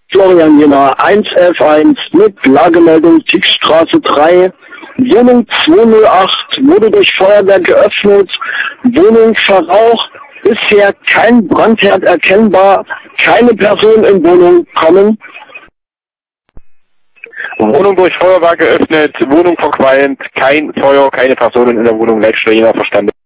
Florian Jena, 1F1 mit Lagemeldung Tiegstraße 3, Wohnung 208, wurde durch Feuerwehr geöffnet, Wohnung verraucht, bisher kein Brandherd erkennbar, keine Person in Wohnung kommen. Wohnung durch Feuerwehr geöffnet, Wohnung verqualmt, kein Feuer, keine Personen in der Wohnung, Leitstelle Jena verstanden.